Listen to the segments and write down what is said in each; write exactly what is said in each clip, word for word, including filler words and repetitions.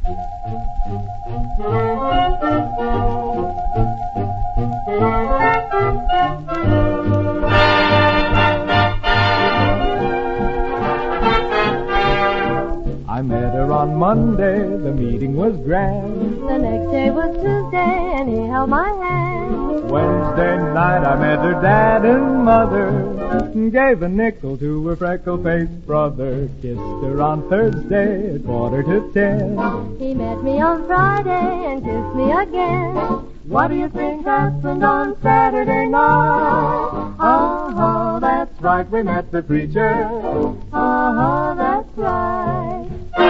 I met her on Monday, the meeting was grand. The next day was Tuesday, and he held my hand. Wednesday night I met her dad and mother, gave a nickel to her freckle-faced brother, kissed her on Thursday at quarter to ten. He met me on Friday and kissed me again. What do you think happened on Saturday night? Uh-huh, that's right, we met the preacher. Uh-huh, that's right.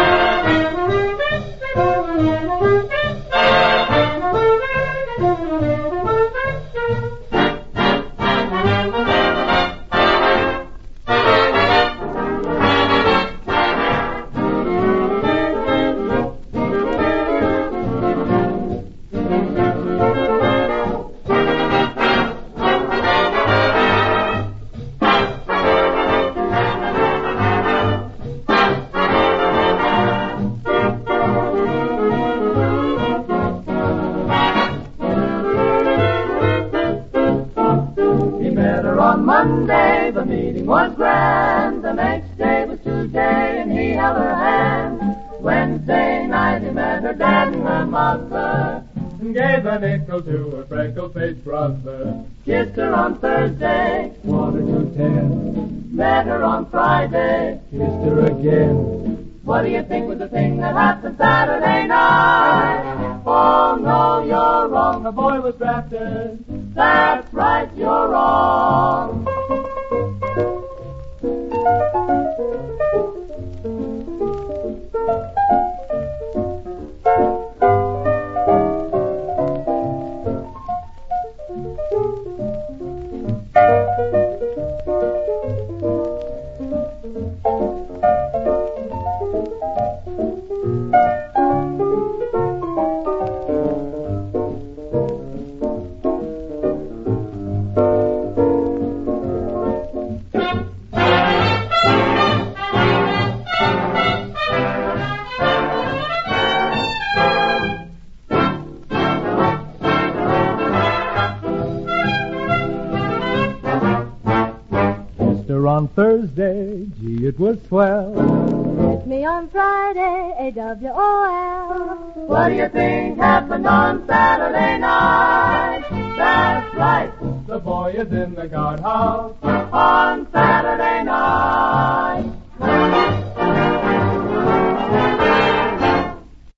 On Monday, the meeting was grand. The next day was Tuesday, and he held her hand. Wednesday night, he met her dad and her mother, and gave a nickel to her freckle-faced brother. Kissed her on Thursday, quarter to ten. Met her on Friday, kissed her again. What do you think was the thing that happened Saturday night? Oh, no, you're wrong. The boy was drafted. That's right, you're wrong. On Thursday, gee, it was swell. Met me on Friday, A W O L. What do you think happened on Saturday night? That's right, the boy is in the guardhouse on Saturday night.